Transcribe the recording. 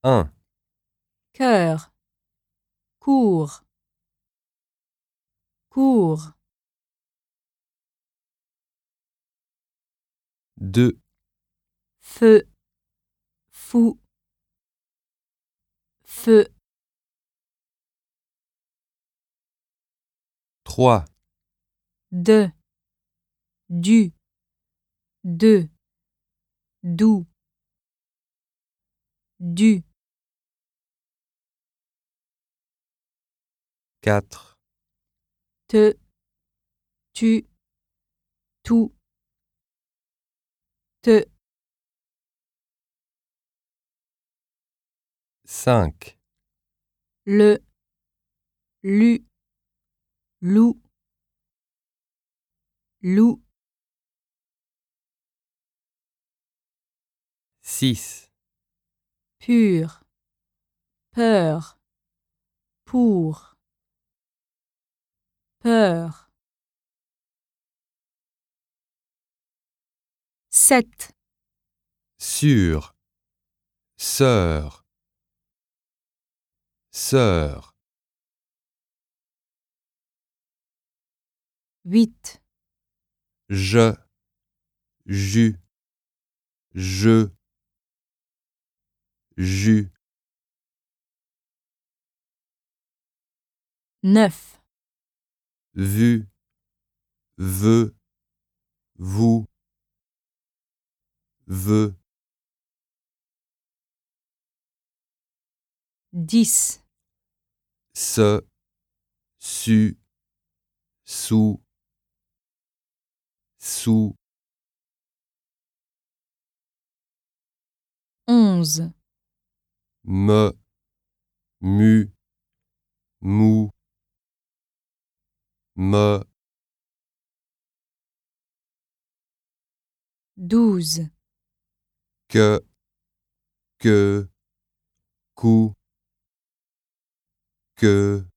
1, cœur, cours, cours, 2, feu, fou, feu, 3, de, du, de, d'où, du, 4, te, tu, tout, te, 5, le, lu, loup, loup, 6, pur, peur, pour, peur, 7, sur, sœur, sœur, 8, je, jus, je, jus, 9, vu, veux, vous, veux, 10, se, su, sous, sous, 11, me, mu, mou, me, 12, que, coup, que,